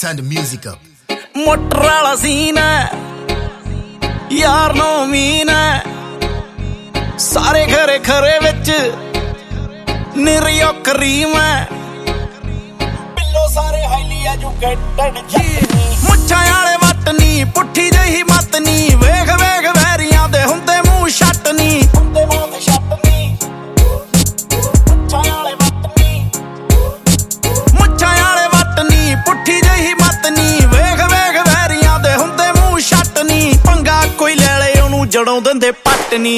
Turn the music up. Motor वाला scene है यार नो मीन है सारे घरे खरे विच निरियो करीम है पिल्लो सारे हाईली एजुकेटेड मुच्छां वाले वट नी पुट्ठी जही मत नी वेख वेख वैरियां दे हुंदे मूंह छट नी हुंदे मूंह छट नी मुच्छां वाले वट नी मुच्छां वाले वट नी पुट्ठी जही मत नी वेख वेख वैरियां दे हुंदे मूंह छट नी पंगा कोई ले ले ओनू जड़ों दिंदे पट नी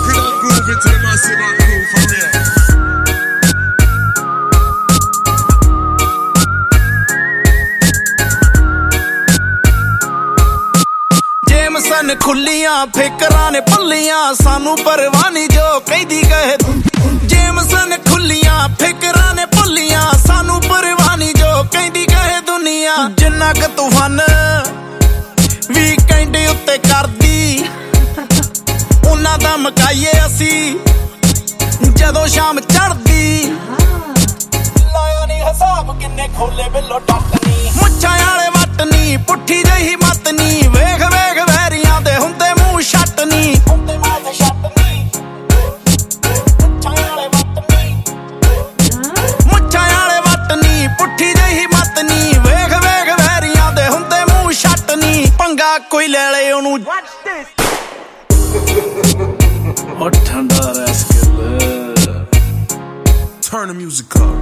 सन खुलियां फिकरां ने पल्लियां सानू परवाह नहीं जो कहदी कहे जेमसन खुलियां फिकरां ने पल्लियां सानू परवाह नहीं जो कहदी कहे दुनिया जिन्ना क तूफान वीकेंड उत्ते करदी उन्हां दा मकाईए असी जदों शाम चढ़दी लाया नहीं हिसाब किन्ने खोले बिल्लो टट नी मुच्छां वाले वट नी पुट्ठी जही मत नी वेख वेख वैरियां दे हुंदे मूंह छट नी हुंदे मूंह छट नी मुच्छां वाले वट नी मुच्छां वाले वट नी पुट्ठी जही मत नी वेख वेख वैरियां दे हुंदे मूंह छट नी पंगा कोई ले ले ओनू ओ ठंडा rascal Turn the music up.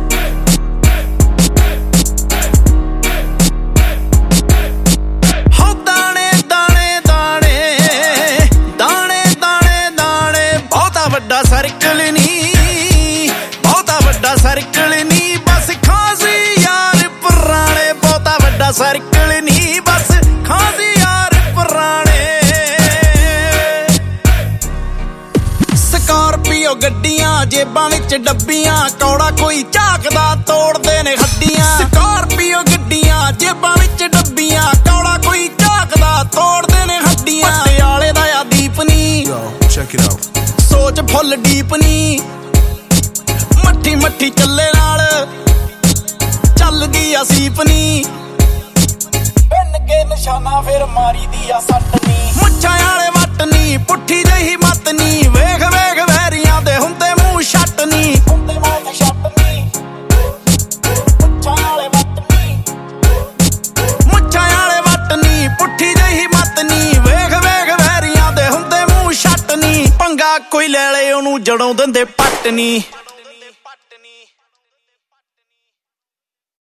Circle नी बहुता वड्डा सर्कल नी बस खासी यार पुराने बहुता वड्डा सर्कल नी बस खासी यार पुराने स्कॉर्पियो गड्डियां जेबां विच डब्बियां कौड़ा कोई झाकदा तोड़दे ने हड्डियां स्कॉर्पियो गड्डियां जेबां विच डब्बियां कौड़ा कोई झाकदा तोड़दे ने हड्डियां पटियाले दा आ दीप नी check it out सोच फुल डीप नी मट्ठी मट्ठी चले नाल चलदी आ सीप नी बिन के निशाना फिर मारी दी आ सट नी मुच्छां वाले वट नी पुट्ठी जही मत नी वेख वेख वैरियां दे हुंदे मूंह छट नी हुंदे मूंह छट नी मुच्छां वाले वट नी मुच्छां वाले वट नी पुट्ठी जही मत नी वेख वेख वैरियां दे हुंदे मूंह छट नी पंगा कोई ले ले ओनू जड़ों दिंदे पट नी